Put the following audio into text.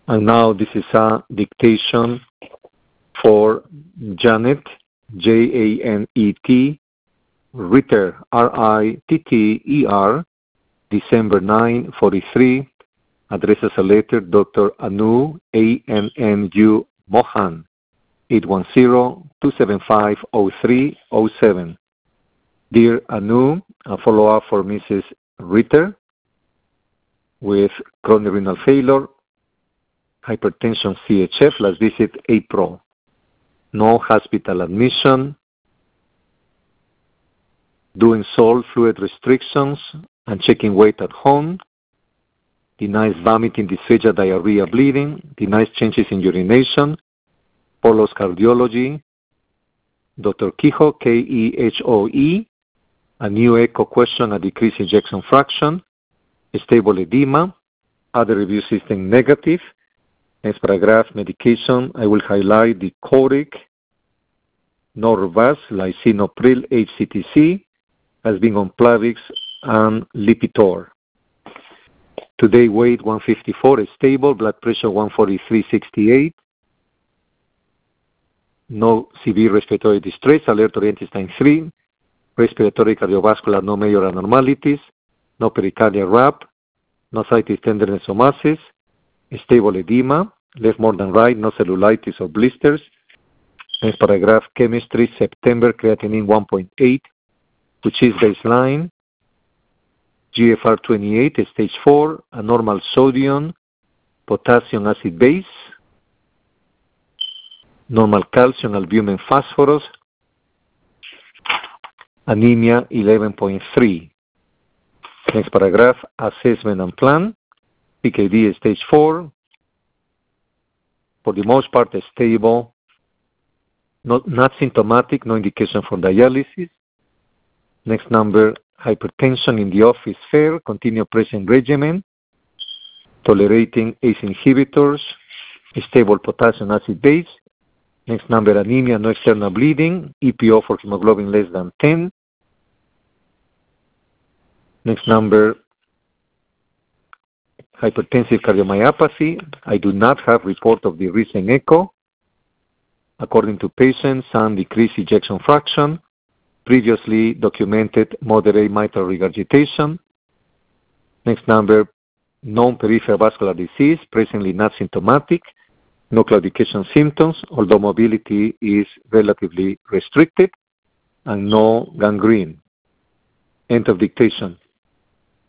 And now this is a dictation for Janet, Janet, Ritter, Ritter, December 9, 43, addresses a letter, Dr. Anu, ANNU Mohan, 810-275-0307. Dear Anu, a follow-up for Mrs. Ritter with chronic renal failure, hypertension CHF, last visit April. No hospital admission, doing salt fluid restrictions and checking weight at home, denies vomiting, dysphagia, diarrhea, bleeding, denies changes in urination, follows cardiology, Dr. Kehoe, Kehoe, a new echo question, a decreased ejection fraction, stable edema, other review system negative. Next paragraph, medication, I will highlight the Coric, Norvasc, lisinopril, HCTC, has been on Plavix and Lipitor. Today weight 154 is stable, blood pressure 143/68, no severe respiratory distress, alert oriented time 3, respiratory cardiovascular, no major abnormalities, no pericardial wrap, no ascites, tenderness or masses, stable edema, left more than right, no cellulitis or blisters. Next paragraph, chemistry, September, creatinine 1.8, which is baseline, GFR 28, stage 4, a normal sodium, potassium acid base, normal calcium, albumin, phosphorus, anemia 11.3. Next paragraph, assessment and plan, PKD stage 4, for the most part stable, not symptomatic, no indication for dialysis. Next number, hypertension in the office fair, continue present regimen, tolerating ACE inhibitors, stable potassium acid base. Next number, anemia, no external bleeding, EPO for hemoglobin less than 10. Next number, hypertensive cardiomyopathy. I do not have report of the recent echo. According to patients, some decreased ejection fraction, previously documented moderate mitral regurgitation. Next number, known peripheral vascular disease, presently not symptomatic, no claudication symptoms, although mobility is relatively restricted, and no gangrene. End of dictation.